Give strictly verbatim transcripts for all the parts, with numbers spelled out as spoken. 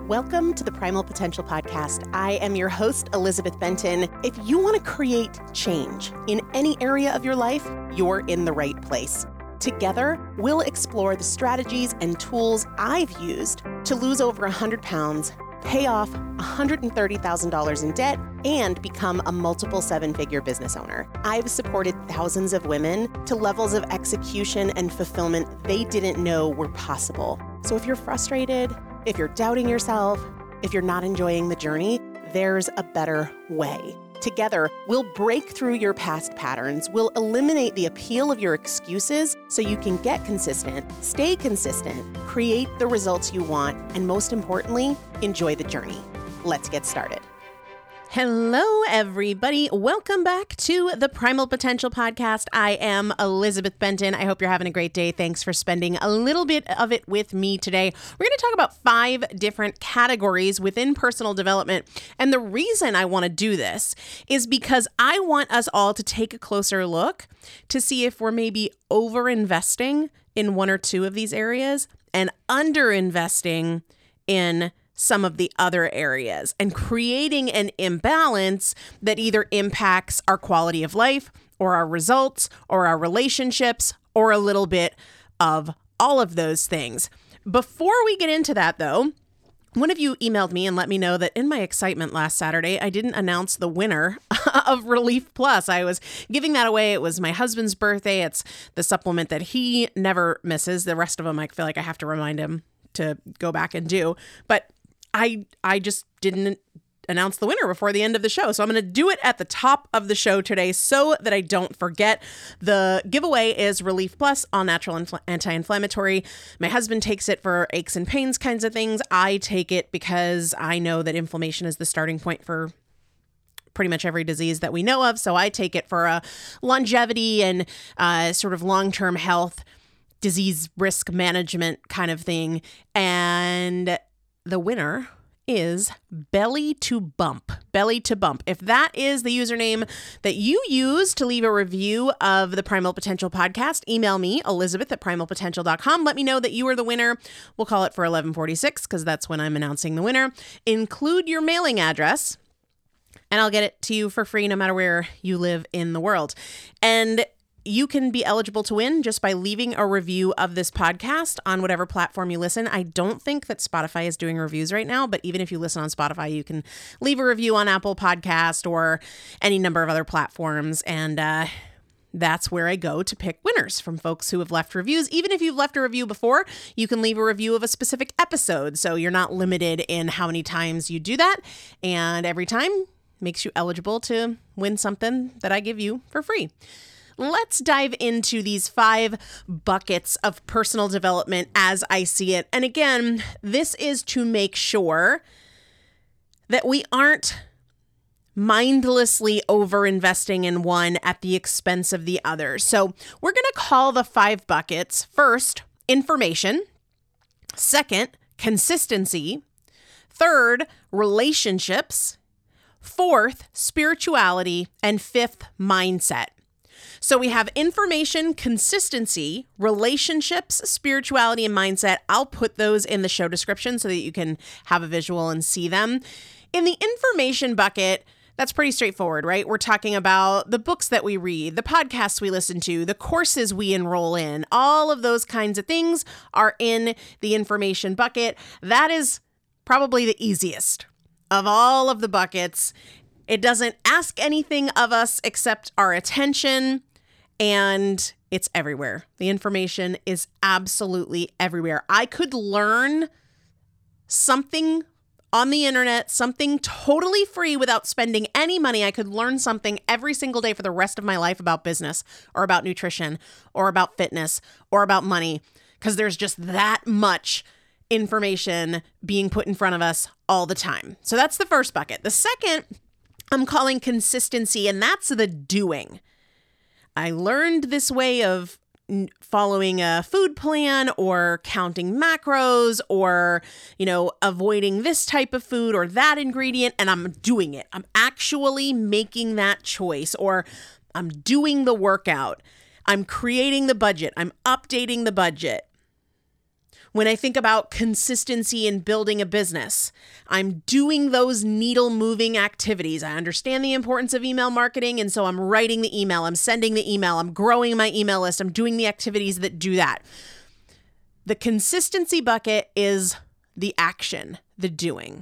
Welcome to the Primal Potential Podcast. I am your host, Elizabeth Benton. If you want to create change in any area of your life, you're in the right place. Together, we'll explore the strategies and tools I've used to lose over one hundred pounds, pay off one hundred thirty thousand dollars in debt, and become a multiple seven-figure business owner. I've supported thousands of women to levels of execution and fulfillment they didn't know were possible. So if you're frustrated, if you're doubting yourself, if you're not enjoying the journey, there's a better way. Together, we'll break through your past patterns. We'll eliminate the appeal of your excuses so you can get consistent, stay consistent, create the results you want, and most importantly, enjoy the journey. Let's get started. Hello, everybody. Welcome back to the Primal Potential Podcast. I am Elizabeth Benton. I hope you're having a great day. Thanks for spending a little bit of it with me today. We're going to talk about five different categories within personal development. And the reason I want to do this is because I want us all to take a closer look to see if we're maybe over-investing in one or two of these areas and under-investing in some of the other areas and creating an imbalance that either impacts our quality of life or our results or our relationships or a little bit of all of those things. Before we get into that, though, one of you emailed me and let me know that in my excitement last Saturday, I didn't announce the winner of Relief Plus. I was giving that away. It was my husband's birthday. It's the supplement that he never misses. The rest of them, I feel like I have to remind him to go back and do. But I I just didn't announce the winner before the end of the show. So I'm going to do it at the top of the show today so that I don't forget. The giveaway is Relief Plus, all natural infl- anti-inflammatory. My husband takes it for aches and pains kinds of things. I take it because I know that inflammation is the starting point for pretty much every disease that we know of. So I take it for a longevity and uh, sort of long-term health, disease risk management kind of thing. And the winner is Belly to Bump. Belly to Bump. If that is the username that you use to leave a review of the Primal Potential Podcast, email me, Elizabeth at primal potential dot com. Let me know that you are the winner. We'll call it for eleven forty-six because that's when I'm announcing the winner. Include your mailing address and I'll get it to you for free no matter where you live in the world. And you can be eligible to win just by leaving a review of this podcast on whatever platform you listen. I don't think that Spotify is doing reviews right now, but even if you listen on Spotify, you can leave a review on Apple Podcast or any number of other platforms. And uh, that's where I go to pick winners from folks who have left reviews. Even if you've left a review before, you can leave a review of a specific episode. So you're not limited in how many times you do that. And every time makes you eligible to win something that I give you for free. Let's dive into these five buckets of personal development as I see it. And again, this is to make sure that we aren't mindlessly over-investing in one at the expense of the other. So we're going to call the five buckets: first, information; second, consistency; third, relationships; fourth, spirituality; and fifth, mindset. So we have information, consistency, relationships, spirituality, and mindset. I'll put those in the show description so that you can have a visual and see them. In the information bucket, that's pretty straightforward, right? We're talking about the books that we read, the podcasts we listen to, the courses we enroll in. All of those kinds of things are in the information bucket. That is probably the easiest of all of the buckets. It doesn't ask anything of us except our attention, and it's everywhere. The information is absolutely everywhere. I could learn something on the internet, something totally free without spending any money. I could learn something every single day for the rest of my life about business or about nutrition or about fitness or about money, because there's just that much information being put in front of us all the time. So that's the first bucket. The second I'm calling consistency, and that's the doing. I learned this way of following a food plan or counting macros or, you know, avoiding this type of food or that ingredient, and I'm doing it. I'm actually making that choice, or I'm doing the workout. I'm creating the budget. I'm updating the budget. When I think about consistency in building a business, I'm doing those needle moving activities. I understand the importance of email marketing. And so I'm writing the email, I'm sending the email, I'm growing my email list, I'm doing the activities that do that. The consistency bucket is the action, the doing.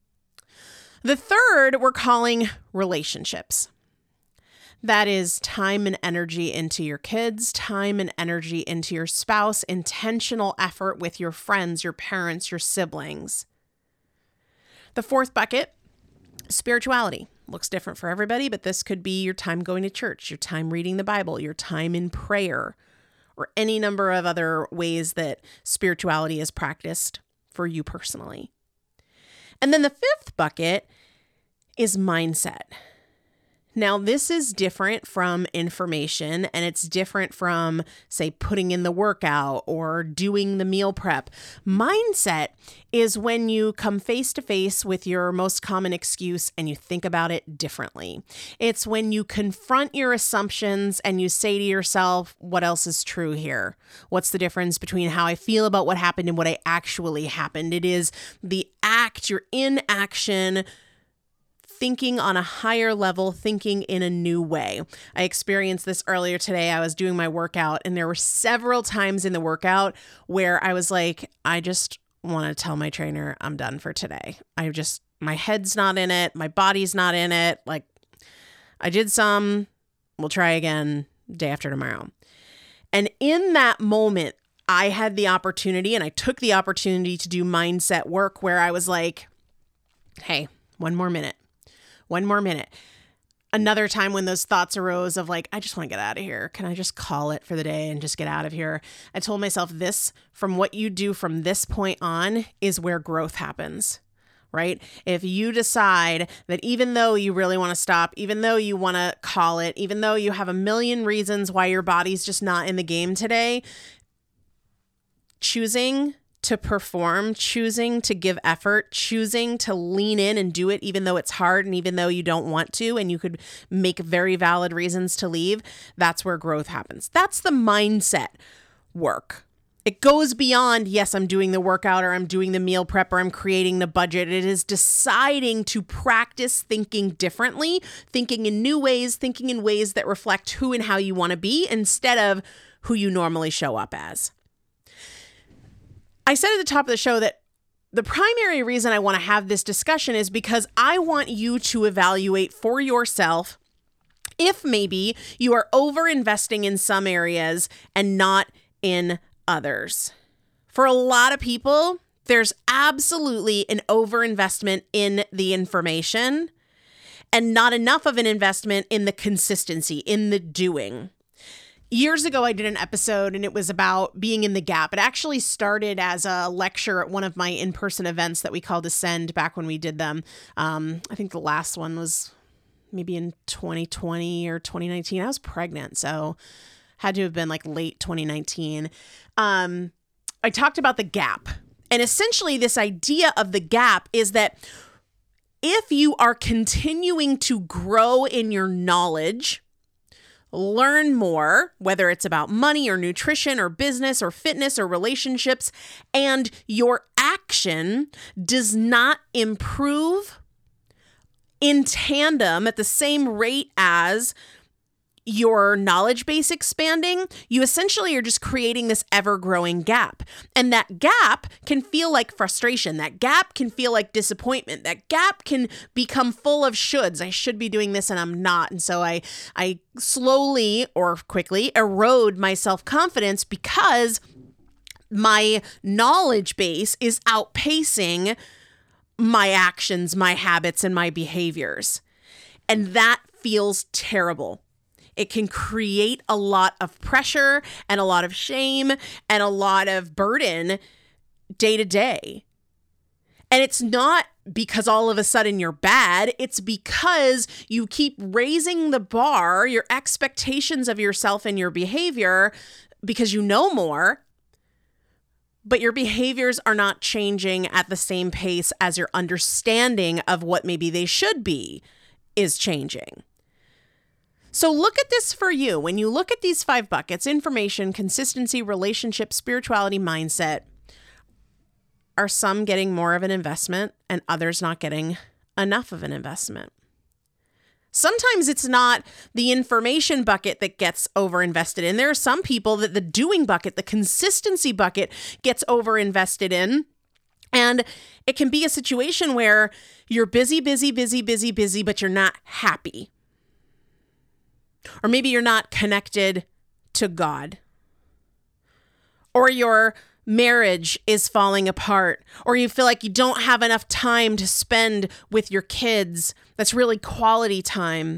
The third we're calling relationships. That is time and energy into your kids, time and energy into your spouse, intentional effort with your friends, your parents, your siblings. The fourth bucket, spirituality. Looks different for everybody, but this could be your time going to church, your time reading the Bible, your time in prayer, or any number of other ways that spirituality is practiced for you personally. And then the fifth bucket is mindset. Now, this is different from information, and it's different from, say, putting in the workout or doing the meal prep. Mindset is when you come face to face with your most common excuse and you think about it differently. It's when you confront your assumptions and you say to yourself, what else is true here? What's the difference between how I feel about what happened and what I actually happened? It is the act, you're in action, thinking on a higher level, thinking in a new way. I experienced this earlier today. I was doing my workout and there were several times in the workout where I was like, I just want to tell my trainer I'm done for today. I just, my head's not in it. My body's not in it. Like, I did some, we'll try again day after tomorrow. And in that moment, I had the opportunity and I took the opportunity to do mindset work where I was like, hey, one more minute. One more minute. Another time when those thoughts arose of like, I just want to get out of here. Can I just call it for the day and just get out of here? I told myself this, from what you do from this point on is where growth happens, right? If you decide that even though you really want to stop, even though you want to call it, even though you have a million reasons why your body's just not in the game today, choosing to perform, choosing to give effort, choosing to lean in and do it even though it's hard and even though you don't want to and you could make very valid reasons to leave, that's where growth happens. That's the mindset work. It goes beyond, yes, I'm doing the workout or I'm doing the meal prep or I'm creating the budget. It is deciding to practice thinking differently, thinking in new ways, thinking in ways that reflect who and how you want to be instead of who you normally show up as. I said at the top of the show that the primary reason I want to have this discussion is because I want you to evaluate for yourself if maybe you are over-investing in some areas and not in others. For a lot of people, there's absolutely an over-investment in the information and not enough of an investment in the consistency, in the doing. Years ago, I did an episode and it was about being in the gap. It actually started as a lecture at one of my in-person events that we called Ascend back when we did them. Um, I think the last one was maybe in twenty twenty or twenty nineteen. I was pregnant, so had to have been like late twenty nineteen. Um, I talked about the gap. And essentially this idea of the gap is that if you are continuing to grow in your knowledge, learn more, whether it's about money or nutrition or business or fitness or relationships, and your action does not improve in tandem at the same rate as your knowledge base expanding, you essentially are just creating this ever-growing gap. And that gap can feel like frustration. That gap can feel like disappointment. That gap can become full of shoulds. I should be doing this and I'm not. And so I, I slowly or quickly erode my self-confidence because my knowledge base is outpacing my actions, my habits, and my behaviors. And that feels terrible. It can create a lot of pressure and a lot of shame and a lot of burden day to day. And it's not because all of a sudden you're bad. It's because you keep raising the bar, your expectations of yourself and your behavior because you know more, but your behaviors are not changing at the same pace as your understanding of what maybe they should be is changing. So look at this for you. When you look at these five buckets, information, consistency, relationship, spirituality, mindset, are some getting more of an investment and others not getting enough of an investment? Sometimes it's not the information bucket that gets overinvested in. There are some people that the doing bucket, the consistency bucket gets overinvested in. And it can be a situation where you're busy, busy, busy, busy, busy, but you're not happy. Or maybe you're not connected to God. Or your marriage is falling apart, or you feel like you don't have enough time to spend with your kids. That's really quality time.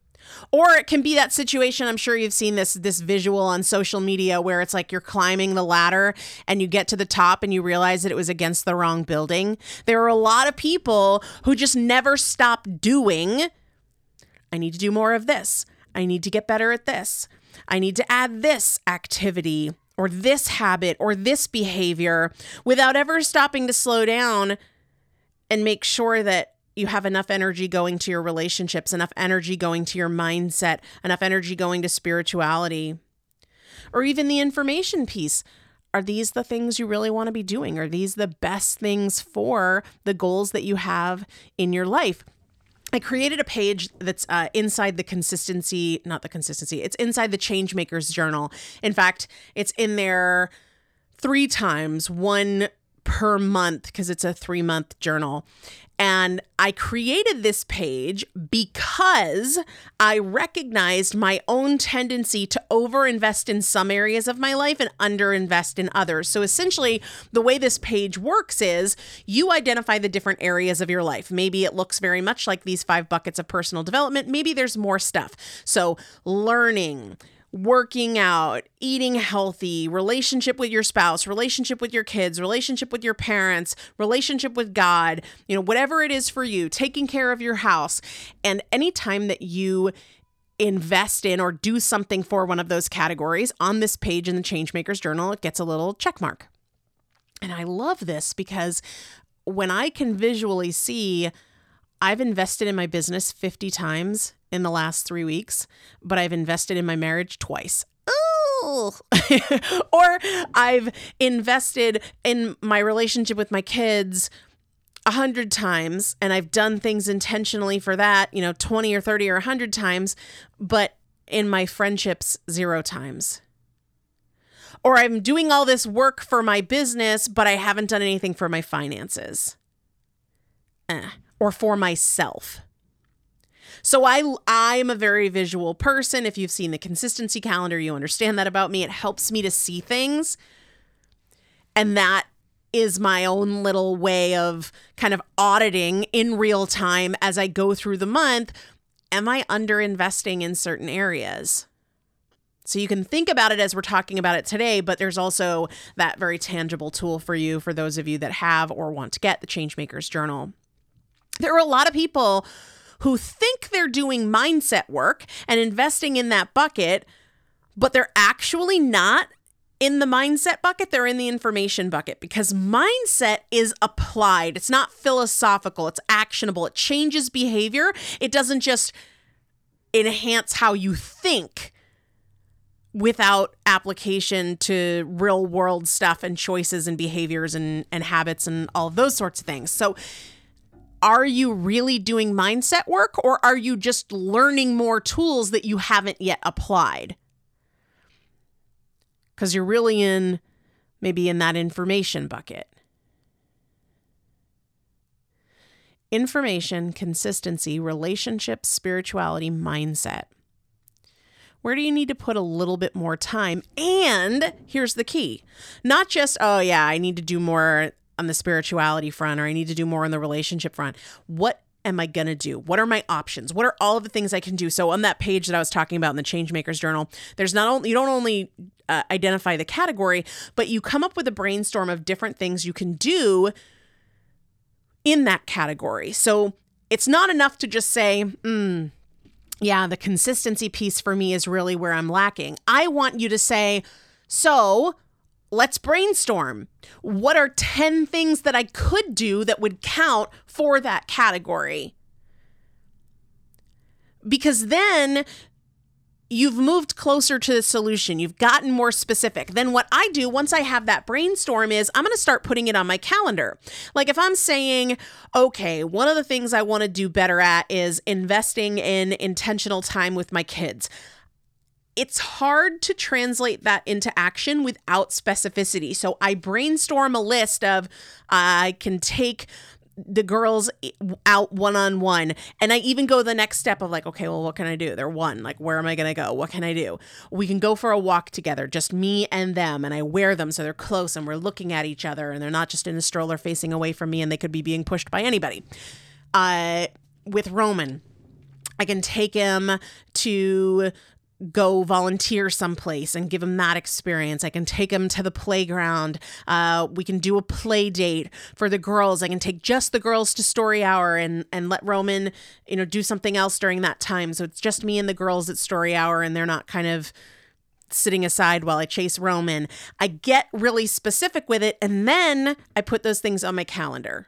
Or it can be that situation, I'm sure you've seen this this visual on social media where it's like you're climbing the ladder and you get to the top and you realize that it was against the wrong building. There are a lot of people who just never stop doing, I need to do more of this. I need to get better at this. I need to add this activity or this habit or this behavior without ever stopping to slow down and make sure that you have enough energy going to your relationships, enough energy going to your mindset, enough energy going to spirituality, or even the information piece. Are these the things you really want to be doing? Are these the best things for the goals that you have in your life? I created a page that's uh, inside the consistency, not the consistency, it's inside the Changemakers Journal. In fact, it's in there three times, one per month, because it's a three month journal. And I created this page because I recognized my own tendency to overinvest in some areas of my life and underinvest in others. So essentially, the way this page works is you identify the different areas of your life. Maybe it looks very much like these five buckets of personal development. Maybe there's more stuff. So learning, working out, eating healthy, relationship with your spouse, relationship with your kids, relationship with your parents, relationship with God, you know, whatever it is for you, taking care of your house. And anytime that you invest in or do something for one of those categories on this page in the Changemakers Journal, it gets a little check mark. And I love this because when I can visually see I've invested in my business fifty times in the last three weeks, but I've invested in my marriage twice. Ooh. Or I've invested in my relationship with my kids a hundred times, and I've done things intentionally for that, you know, twenty or thirty or a hundred times, but in my friendships, zero times. Or I'm doing all this work for my business, but I haven't done anything for my finances. Eh. Or for myself. So I, I'm a very visual person. If you've seen the consistency calendar, you understand that about me. It helps me to see things. And that is my own little way of kind of auditing in real time as I go through the month. Am I underinvesting in certain areas? So you can think about it as we're talking about it today, but there's also that very tangible tool for you, for those of you that have or want to get the Changemakers Journal. There are a lot of people who think they're doing mindset work and investing in that bucket, but they're actually not in the mindset bucket. They're in the information bucket because mindset is applied. It's not philosophical. It's actionable. It changes behavior. It doesn't just enhance how you think without application to real world stuff and choices and behaviors and, and habits and all of those sorts of things. So are you really doing mindset work, or are you just learning more tools that you haven't yet applied? Because you're really in, maybe in that information bucket. Information, consistency, relationships, spirituality, mindset. Where do you need to put a little bit more time? And here's the key. Not just, oh yeah, I need to do more on the spirituality front, or I need to do more on the relationship front. What am I going to do? What are my options? What are all of the things I can do? So on that page that I was talking about in the Changemakers Journal, there's not only, you don't only uh, identify the category, but you come up with a brainstorm of different things you can do in that category. So it's not enough to just say, hmm, yeah, the consistency piece for me is really where I'm lacking. I want you to say, so let's brainstorm. What are ten things that I could do that would count for that category? Because then you've moved closer to the solution. You've gotten more specific. Then what I do once I have that brainstorm is I'm going to start putting it on my calendar. Like if I'm saying, okay, one of the things I want to do better at is investing in intentional time with my kids. It's hard to translate that into action without specificity. So I brainstorm a list of uh, I can take the girls out one-on-one. And I even go the next step of like, okay, well, what can I do? They're one, like, where am I going to go? What can I do? We can go for a walk together, just me and them. And I wear them so they're close and we're looking at each other and they're not just in a stroller facing away from me and they could be being pushed by anybody. Uh, with Roman, I can take him to go volunteer someplace and give him that experience. I can take him to the playground. Uh, we can do a play date for the girls. I can take just the girls to story hour and, and let Roman, you know, do something else during that time. So it's just me and the girls at story hour and they're not kind of sitting aside while I chase Roman. I get really specific with it and then I put those things on my calendar.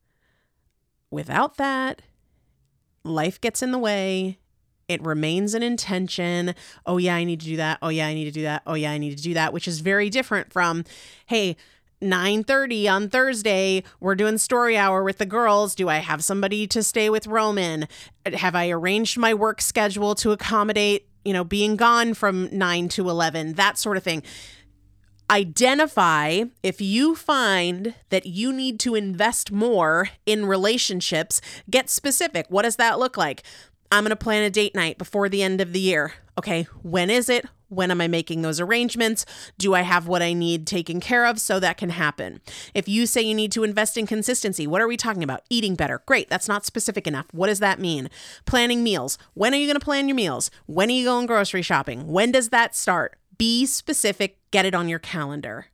Without that, life gets in the way. It remains an intention. Oh yeah, I need to do that. Oh yeah, I need to do that. Oh yeah, I need to do that, which is very different from, hey, nine thirty on Thursday, we're doing story hour with the girls. Do I have somebody to stay with Roman? Have I arranged my work schedule to accommodate, you know, being gone from nine to eleven, that sort of thing. Identify if you find that you need to invest more in relationships, get specific. What does that look like? I'm going to plan a date night before the end of the year. Okay, when is it? When am I making those arrangements? Do I have what I need taken care of so that can happen? If you say you need to invest in consistency, what are we talking about? Eating better. Great, that's not specific enough. What does that mean? Planning meals. When are you going to plan your meals? When are you going grocery shopping? When does that start? Be specific, get it on your calendar.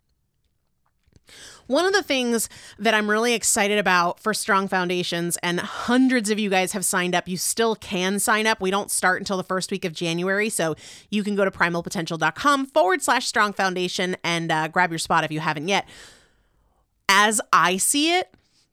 One of the things that I'm really excited about for Strong Foundations, and hundreds of you guys have signed up, you still can sign up. We don't start until the first week of January, so you can go to primalpotential.com forward slash strong foundation and uh, grab your spot if you haven't yet. As I see it,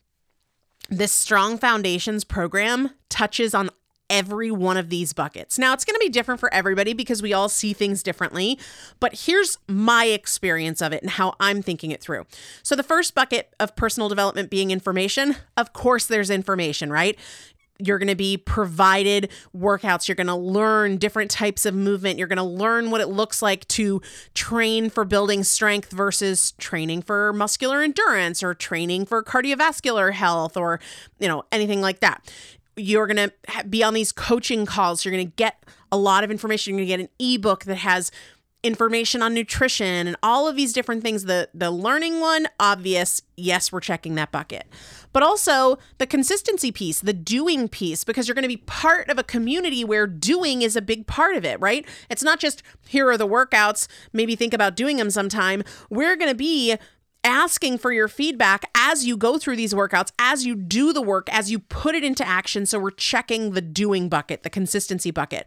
this Strong Foundations program touches on every one of these buckets. Now, it's going to be different for everybody because we all see things differently, but here's my experience of it and how I'm thinking it through. So the first bucket of personal development being information, of course there's information, right? You're going to be provided workouts. You're going to learn different types of movement. You're going to learn what it looks like to train for building strength versus training for muscular endurance or training for cardiovascular health or, you know, anything like that. You're going to be on these coaching calls. You're going to get a lot of information. You're going to get an ebook that has information on nutrition and all of these different things. The, the learning one, obvious. Yes, we're checking that bucket. But also the consistency piece, the doing piece, because you're going to be part of a community where doing is a big part of it, right? It's not just here are the workouts, maybe think about doing them sometime. We're going to be asking for your feedback as you go through these workouts, as you do the work, as you put it into action. So we're checking the doing bucket, the consistency bucket.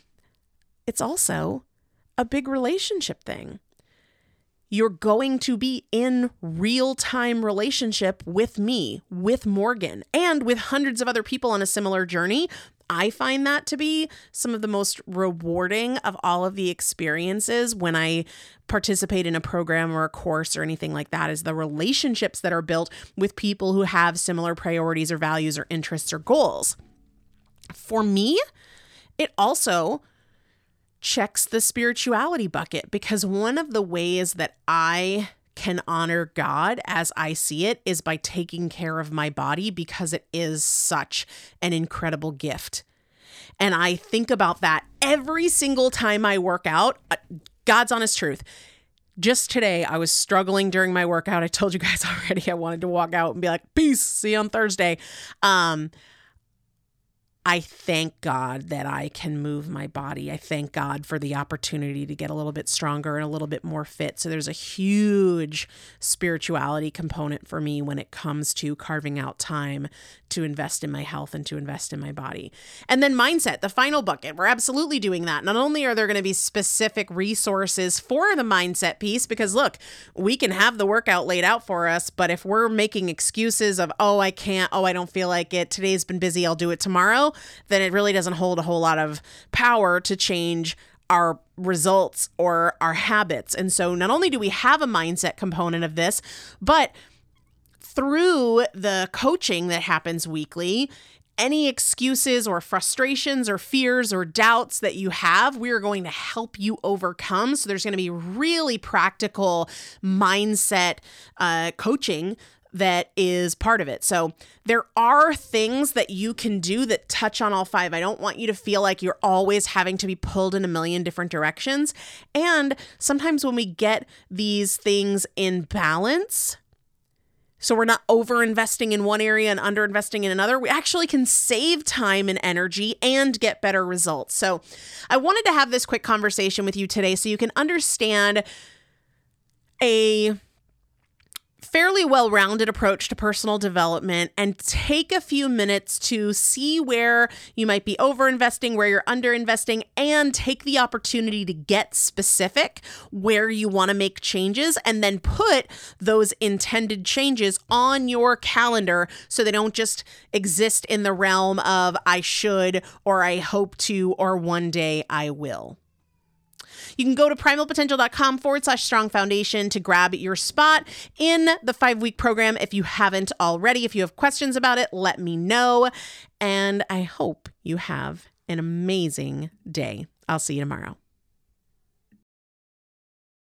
It's also a big relationship thing. You're going to be in real-time relationship with me, with Morgan, and with hundreds of other people on a similar journey. I find that to be some of the most rewarding of all of the experiences when I participate in a program or a course or anything like that, is the relationships that are built with people who have similar priorities or values or interests or goals. For me, it also checks the spirituality bucket, because one of the ways that I can honor God as I see it is by taking care of my body, because it is such an incredible gift. And I think about that every single time I work out. God's honest truth. Just today, I was struggling during my workout. I told you guys already I wanted to walk out and be like, peace, see you on Thursday. Um, I thank God that I can move my body. I thank God for the opportunity to get a little bit stronger and a little bit more fit. So there's a huge spirituality component for me when it comes to carving out time to invest in my health and to invest in my body. And then mindset, the final bucket. We're absolutely doing that. Not only are there going to be specific resources for the mindset piece, because look, we can have the workout laid out for us, but if we're making excuses of, oh, I can't, oh, I don't feel like it, today's been busy, I'll do it tomorrow, then it really doesn't hold a whole lot of power to change our results or our habits. And so not only do we have a mindset component of this, but through the coaching that happens weekly, any excuses or frustrations or fears or doubts that you have, we are going to help you overcome. So there's going to be really practical mindset uh, coaching that is part of it. So there are things that you can do that touch on all five. I don't want you to feel like you're always having to be pulled in a million different directions. And sometimes when we get these things in balance, so we're not over-investing in one area and under-investing in another, we actually can save time and energy and get better results. So I wanted to have this quick conversation with you today so you can understand a fairly well-rounded approach to personal development and take a few minutes to see where you might be over-investing, where you're under-investing, and take the opportunity to get specific where you want to make changes and then put those intended changes on your calendar so they don't just exist in the realm of I should or I hope to or one day I will. You can go to primalpotential.com forward slash strong foundation to grab your spot in the five-week program if you haven't already. If you have questions about it, let me know. And I hope you have an amazing day. I'll see you tomorrow.